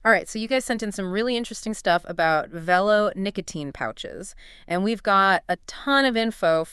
All right, so you guys sent in some really interesting stuff about Velo nicotine pouches, and we've got a ton of info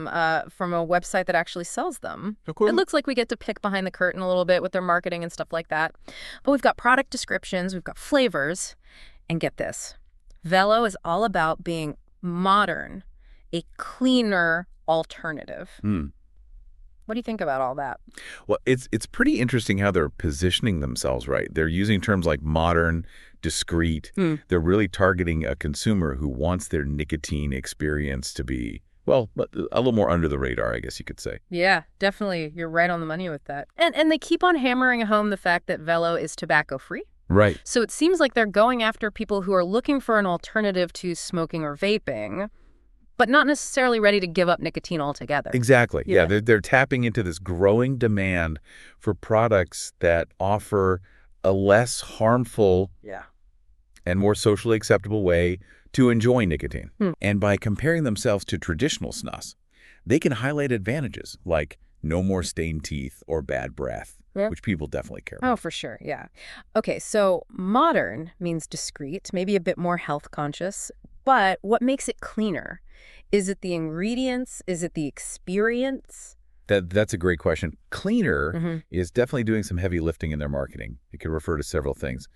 from a website that actually sells them. It Okay. looks like we get to pick behind the curtain a little bit with their marketing and stuff like that. But we've got product descriptions, we've got flavors, and get this. Velo is all about being modern, a cleaner alternative. Hmm. What do you think about all that? Well, it's pretty interesting how they're positioning themselves, right? They're using terms like modern, discreet. Hmm. They're really targeting a consumer who wants their nicotine experience to be, well, a little more under the radar, I guess you could say. Yeah, definitely. You're right on the money with that. And they keep on hammering home the fact that Velo is tobacco free. Right. So it seems like they're going after people who are looking for an alternative to smoking or vaping, but not necessarily ready to give up nicotine altogether. Exactly. Yeah, Yeah. they're tapping into this growing demand for products that offer a less harmful Yeah. and more socially acceptable way to enjoy nicotine. Hmm. And by comparing themselves to traditional snus, they can highlight advantages like no more stained teeth or bad breath, Yeah. which people definitely care Oh, about. for sure. Yeah. Okay, so modern means discreet, maybe a bit more health conscious, but what makes it cleaner? Is it the ingredients? Is it the experience? That's a great question. Cleaner Hmm. is definitely doing some heavy lifting in their marketing. It can refer to several things,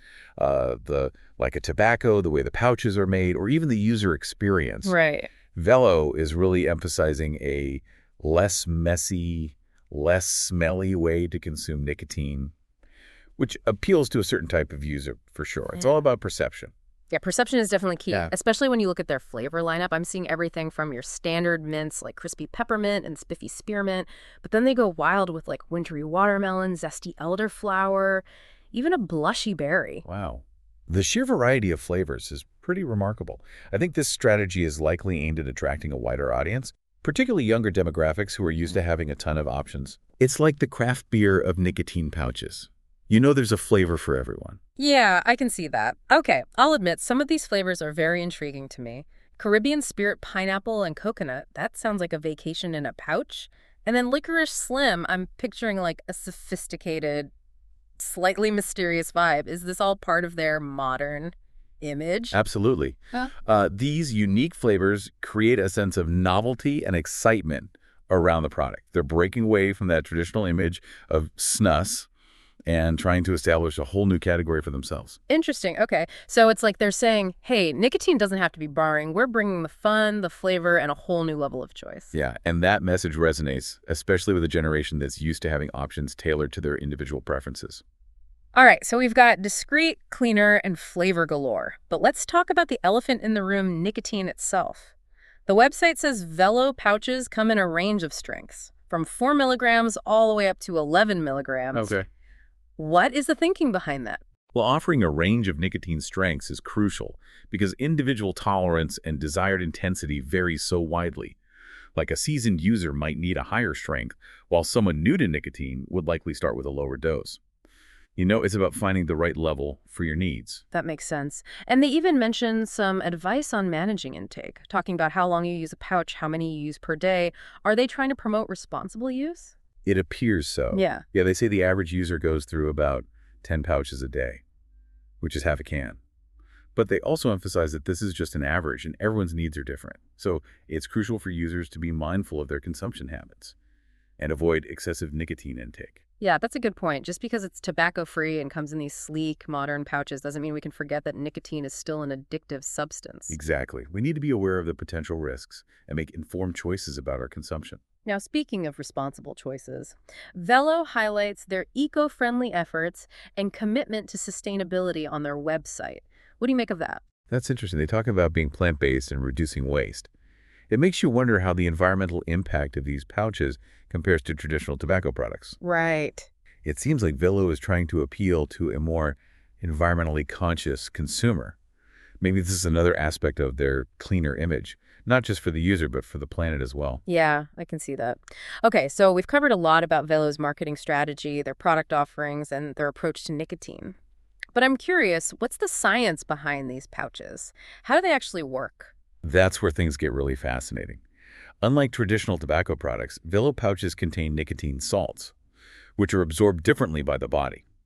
the like a tobacco, the way the pouches are made, or even the user experience. Right. Velo is really emphasizing a less messy, less smelly way to consume nicotine, which appeals to a certain type of user for sure. It's all Yeah. about perception. Yeah, perception is definitely key, Yeah. especially when you look at their flavor lineup. I'm seeing everything from your standard mints like crispy peppermint and spiffy spearmint, but then they go wild with like wintry watermelon, zesty elderflower, even a blushy berry. Wow. The sheer variety of flavors is pretty remarkable. I think this strategy is likely aimed at attracting a wider audience, particularly younger demographics who are used to having a ton of options. It's like the craft beer of nicotine pouches. You know there's a flavor for everyone. Yeah, I can see that. Okay, I'll admit some of these flavors are very intriguing to me. Caribbean Spirit pineapple and coconut, that sounds like a vacation in a pouch. And then Licorice Slim, I'm picturing like a sophisticated, slightly mysterious vibe. Is this all part of their modern image? Absolutely. Huh? These unique flavors create a sense of novelty and excitement around the product. They're breaking away from that traditional image of snus and trying to establish a whole new category for themselves. Interesting. Okay. So it's like they're saying, hey, nicotine doesn't have to be boring. We're bringing the fun, the flavor, and a whole new level of choice. Yeah, and that message resonates, especially with a generation that's used to having options tailored to their individual preferences. All right. So we've got discreet, cleaner, and flavor galore. But let's talk about the elephant in the room, nicotine itself. The website says Velo pouches come in a range of strengths, from 4 milligrams all the way up to 11 milligrams. Okay. What is the thinking behind that? Well, offering a range of nicotine strengths is crucial because individual tolerance and desired intensity vary so widely. Like a seasoned user might need a higher strength, while someone new to nicotine would likely start with a lower dose. You know, it's about finding the right level for your needs. That makes sense. And they even mention some advice on managing intake, talking about how long you use a pouch, how many you use per day. Are they trying to promote responsible use? It appears so. Yeah. Yeah, they say the average user goes through about 10 pouches a day, which is half a can. But they also emphasize that this is just an average and everyone's needs are different. So it's crucial for users to be mindful of their consumption habits and avoid excessive nicotine intake. Yeah, that's a good point. Just because it's tobacco-free and comes in these sleek, modern pouches doesn't mean we can forget that nicotine is still an addictive substance. Exactly. We need to be aware of the potential risks and make informed choices about our consumption. Now, speaking of responsible choices, Velo highlights their eco-friendly efforts and commitment to sustainability on their website. What do you make of that? That's interesting. They talk about being plant-based and reducing waste. It makes you wonder how the environmental impact of these pouches compares to traditional tobacco products. Right. It seems like Velo is trying to appeal to a more environmentally conscious consumer. Maybe this is another aspect of their cleaner image, not just for the user, but for the planet as well. Yeah, I can see that. Okay, so we've covered a lot about Velo's marketing strategy, their product offerings, and their approach to nicotine. But I'm curious, what's the science behind these pouches? How do they actually work? That's where things get really fascinating. Unlike traditional tobacco products, Velo pouches contain nicotine salts, which are absorbed differently by the body.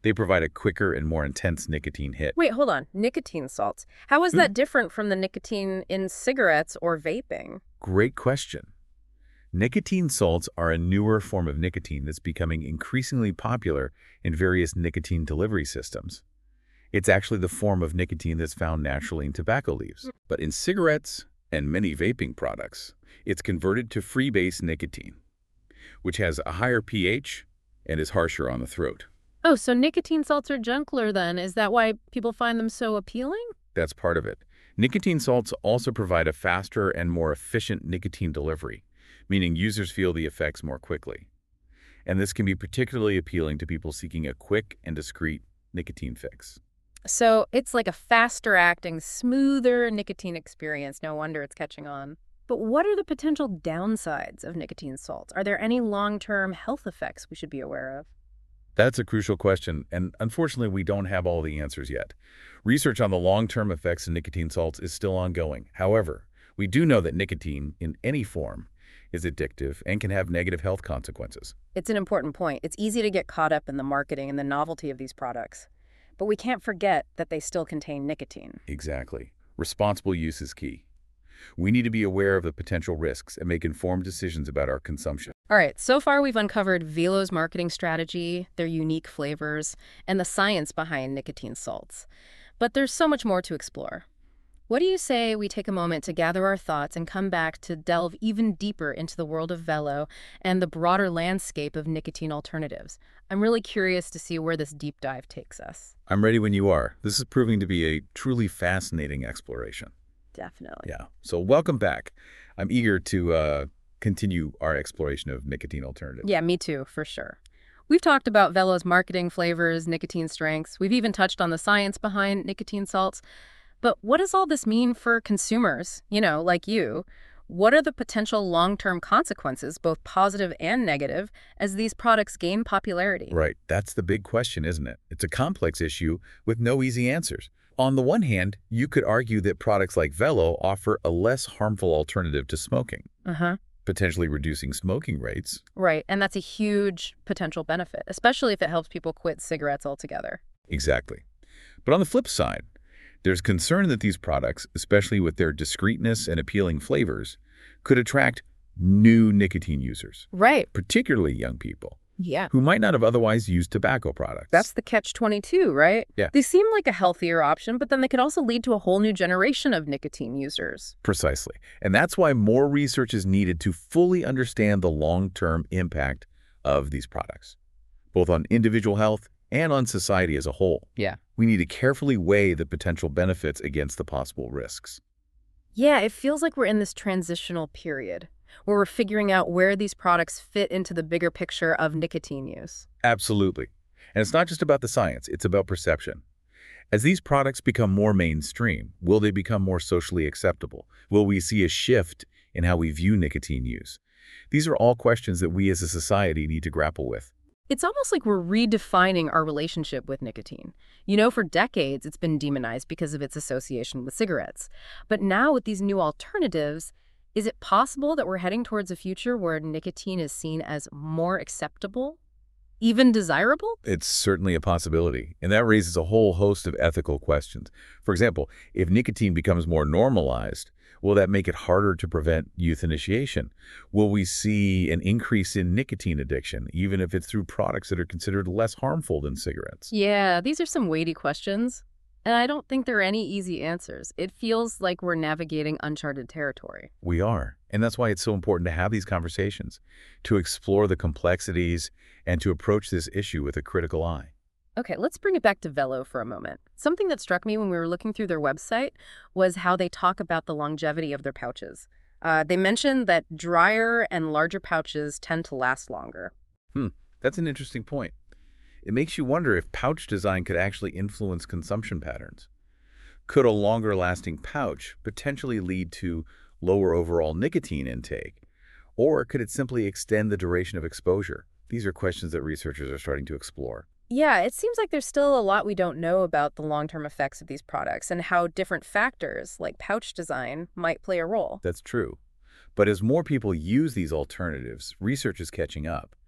They provide a quicker and more intense nicotine hit. Wait, hold on. Nicotine salts. How is that different from the nicotine in cigarettes or vaping? Great question. Nicotine salts are a newer form of nicotine that's becoming increasingly popular in various nicotine delivery systems. It's actually the form of nicotine that's found naturally in tobacco leaves. But in cigarettes and many vaping products, it's converted to freebase nicotine, which has a higher pH and is harsher on the throat. Oh, so nicotine salts are gentler then. Is that why people find them so appealing? That's part of it. Nicotine salts also provide a faster and more efficient nicotine delivery, meaning users feel the effects more quickly. And this can be particularly appealing to people seeking a quick and discreet nicotine fix. So it's like a faster acting, smoother nicotine experience. No wonder it's catching on. But what are the potential downsides of nicotine salts? Are there any long-term health effects we should be aware of? That's a crucial question, and unfortunately, we don't have all the answers yet. Research on the long-term effects of nicotine salts is still ongoing. However, we do know that nicotine, in any form, is addictive and can have negative health consequences. It's an important point. It's easy to get caught up in the marketing and the novelty of these products. But we can't forget that they still contain nicotine. Exactly. Responsible use is key. We need to be aware of the potential risks and make informed decisions about our consumption. All right, so far we've uncovered Velo's marketing strategy, their unique flavors, and the science behind nicotine salts. But there's so much more to explore. What do you say we take a moment to gather our thoughts and come back to delve even deeper into the world of Velo and the broader landscape of nicotine alternatives? I'm really curious to see where this deep dive takes us. I'm ready when you are. This is proving to be a truly fascinating exploration. Definitely. Yeah. So welcome back. I'm eager to continue our exploration of nicotine alternatives. Yeah, me too, for sure. We've talked about Velo's marketing, flavors, nicotine strengths. We've even touched on the science behind nicotine salts. But what does all this mean for consumers, like you? What are the potential long-term consequences, both positive and negative, as these products gain popularity? Right. That's the big question, isn't it? It's a complex issue with no easy answers. On the one hand, you could argue that products like Velo offer a less harmful alternative to smoking, potentially reducing smoking rates. Right, and that's a huge potential benefit, especially if it helps people quit cigarettes altogether. Exactly. But on the flip side, there's concern that these products, especially with their discreetness and appealing flavors, could attract new nicotine users, Right. particularly young people, Yeah. who might not have otherwise used tobacco products. That's the catch-22, right? Yeah. They seem like a healthier option, but then they could also lead to a whole new generation of nicotine users. Precisely. And that's why more research is needed to fully understand the long-term impact of these products, both on individual health and on society as a whole. Yeah. We need to carefully weigh the potential benefits against the possible risks. Yeah, it feels like we're in this transitional period where we're figuring out where these products fit into the bigger picture of nicotine use. Absolutely. And it's not just about the science, it's about perception. As these products become more mainstream, will they become more socially acceptable? Will we see a shift in how we view nicotine use? These are all questions that we as a society need to grapple with. It's almost like we're redefining our relationship with nicotine. For decades it's been demonized because of its association with cigarettes. But now with these new alternatives, is it possible that we're heading towards a future where nicotine is seen as more acceptable, even desirable? It's certainly a possibility, and that raises a whole host of ethical questions. For example, if nicotine becomes more normalized, will that make it harder to prevent youth initiation? Will we see an increase in nicotine addiction, even if it's through products that are considered less harmful than cigarettes? Yeah, these are some weighty questions, and I don't think there are any easy answers. It feels like we're navigating uncharted territory. We are, and that's why it's so important to have these conversations, to explore the complexities and to approach this issue with a critical eye. Okay, let's bring it back to Velo for a moment. Something that struck me when we were looking through their website was how they talk about the longevity of their pouches. They mentioned that drier and larger pouches tend to last longer. That's an interesting point. It makes you wonder if pouch design could actually influence consumption patterns. Could a longer-lasting pouch potentially lead to lower overall nicotine intake? Or could it simply extend the duration of exposure? These are questions that researchers are starting to explore. Yeah, it seems like there's still a lot we don't know about the long-term effects of these products and how different factors, like pouch design, might play a role. That's true. But as more people use these alternatives, research is catching up.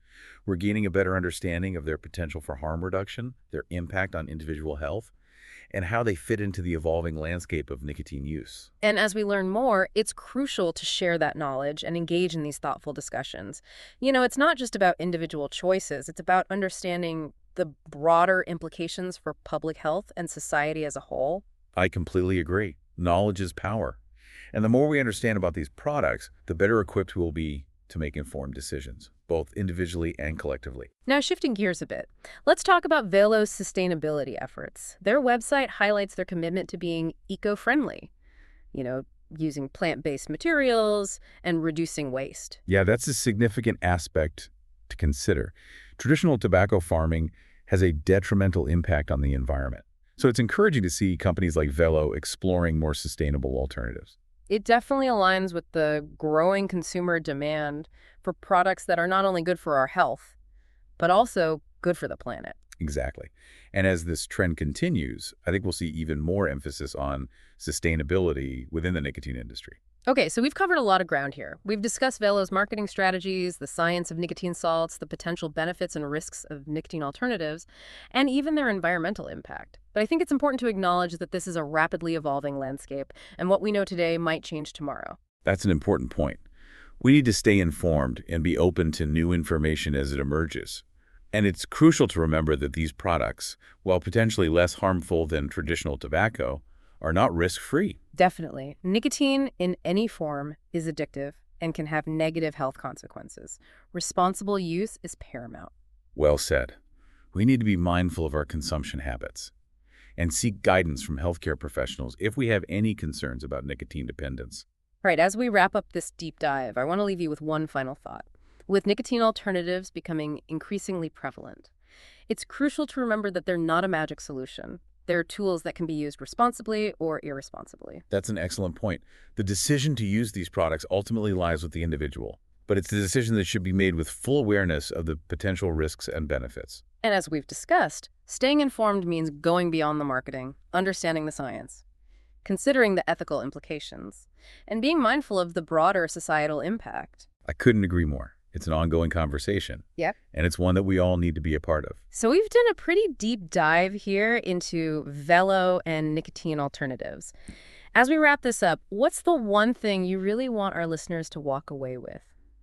We're gaining a better understanding of their potential for harm reduction, their impact on individual health, and how they fit into the evolving landscape of nicotine use. And as we learn more, it's crucial to share that knowledge and engage in these thoughtful discussions. It's not just about individual choices, it's about understanding the broader implications for public health and society as a whole. I completely agree. Knowledge is power. And the more we understand about these products, the better equipped we'll be to make informed decisions, both individually and collectively. Now, shifting gears a bit, let's talk about Velo's sustainability efforts. Their website highlights their commitment to being eco-friendly, you know, using plant-based materials and reducing waste. Yeah, that's a significant aspect to consider. Traditional tobacco farming has a detrimental impact on the environment. So it's encouraging to see companies like Velo exploring more sustainable alternatives. It definitely aligns with the growing consumer demand for products that are not only good for our health, but also good for the planet. Exactly. And as this trend continues, I think we'll see even more emphasis on sustainability within the nicotine industry. Okay, so we've covered a lot of ground here. We've discussed Velo's marketing strategies, the science of nicotine salts, the potential benefits and risks of nicotine alternatives, and even their environmental impact. But I think it's important to acknowledge that this is a rapidly evolving landscape, and what we know today might change tomorrow. That's an important point. We need to stay informed and be open to new information as it emerges. And it's crucial to remember that these products, while potentially less harmful than traditional tobacco, are not risk-free. Definitely. Nicotine in any form is addictive and can have negative health consequences. Responsible use is paramount. Well said. We need to be mindful of our consumption habits and seek guidance from healthcare professionals if we have any concerns about nicotine dependence. All right, as we wrap up this deep dive, I want to leave you with one final thought. With nicotine alternatives becoming increasingly prevalent, it's crucial to remember that they're not a magic solution. They're tools that can be used responsibly or irresponsibly. That's an excellent point. The decision to use these products ultimately lies with the individual, but it's a decision that should be made with full awareness of the potential risks and benefits. And as we've discussed, staying informed means going beyond the marketing, understanding the science, considering the ethical implications, and being mindful of the broader societal impact. I couldn't agree more. It's an ongoing conversation. Yep. And it's one that we all need to be a part of. So we've done a pretty deep dive here into Velo and nicotine alternatives. As we wrap this up, what's the one thing you really want our listeners to walk away with?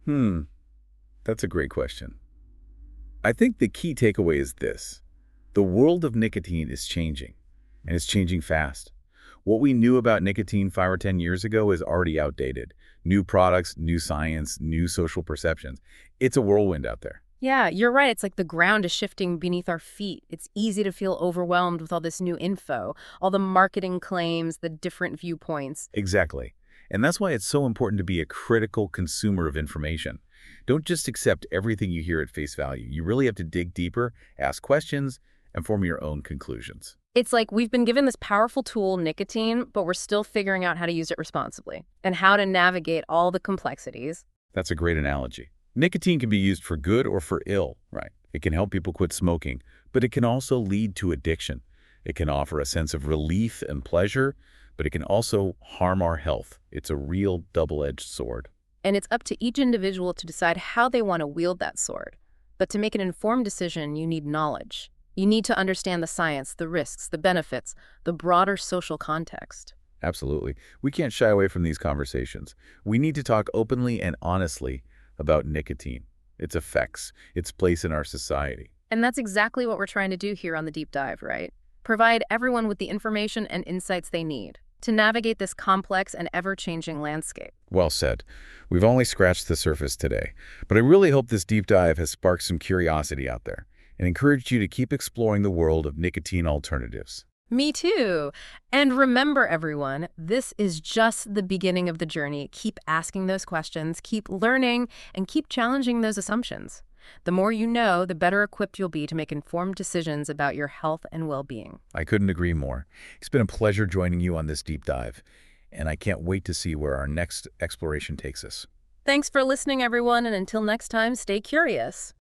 That's a great question. I think the key takeaway is this. The world of nicotine is changing, and it's changing fast. What we knew about nicotine 5 or 10 years ago is already outdated. New products, new science, new social perceptions. It's a whirlwind out there. Yeah, you're right. It's like the ground is shifting beneath our feet. It's easy to feel overwhelmed with all this new info, all the marketing claims, the different viewpoints. Exactly. And that's why it's so important to be a critical consumer of information. Don't just accept everything you hear at face value. You really have to dig deeper, ask questions, and form your own conclusions. It's like we've been given this powerful tool, nicotine, but we're still figuring out how to use it responsibly and how to navigate all the complexities. That's a great analogy. Nicotine can be used for good or for ill, right? It can help people quit smoking, but it can also lead to addiction. It can offer a sense of relief and pleasure, but it can also harm our health. It's a real double-edged sword. And it's up to each individual to decide how they want to wield that sword. But to make an informed decision, you need knowledge. You need to understand the science, the risks, the benefits, the broader social context. Absolutely. We can't shy away from these conversations. We need to talk openly and honestly about nicotine, its effects, its place in our society. And that's exactly what we're trying to do here on The Deep Dive, right? Provide everyone with the information and insights they need to navigate this complex and ever-changing landscape. Well said. We've only scratched the surface today, but I really hope this deep dive has sparked some curiosity out there and encouraged you to keep exploring the world of nicotine alternatives. Me too. And remember, everyone, this is just the beginning of the journey. Keep asking those questions, keep learning, and keep challenging those assumptions. The more you know, the better equipped you'll be to make informed decisions about your health and well-being. I couldn't agree more. It's been a pleasure joining you on this deep dive, and I can't wait to see where our next exploration takes us. Thanks for listening, everyone, and until next time, stay curious.